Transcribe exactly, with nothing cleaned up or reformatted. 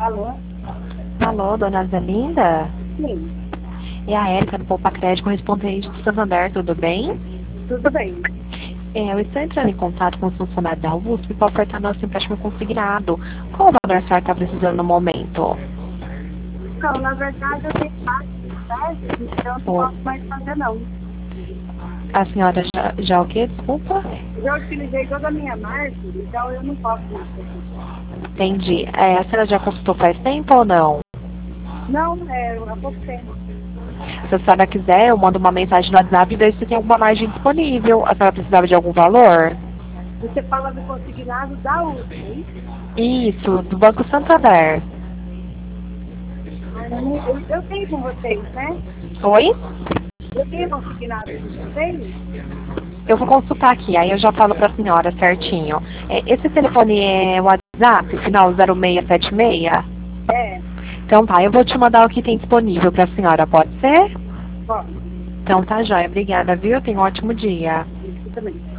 Alô? Alô, dona Zelinda? Sim, É a Érica do Poupa Crédito, correspondente do Santander, tudo bem? tudo bem. É, eu estou entrando em contato com os funcionários da U S P para ofertar nosso empréstimo consignado. Qual o valor a senhora está precisando no momento? Então, na verdade, eu tenho vários testes, então eu não Ô, posso mais fazer, não. a senhora já, já o quê? Desculpa? Eu já utilizei toda a minha margem, então eu não posso mais fazer. Entendi. É, a senhora já consultou faz tempo ou não? Não, é há pouco tempo. Se a senhora quiser, eu mando uma mensagem no WhatsApp e vejo se tem alguma margem disponível. A senhora precisava de algum valor? Você fala do consignado da U S P, hein? Isso, do Banco Santander. Ah, eu, não- eu, eu tenho com vocês, né? Oi? Eu tenho consignado com vocês? Eu vou consultar aqui, aí eu já falo para a senhora certinho. É, esse telefone é o WhatsApp, final zero seis sete seis? É, Então tá, eu vou te mandar o que tem disponível para a senhora, pode ser? pode. Então tá, joia. Obrigada, viu? Tenha um ótimo dia. Isso também.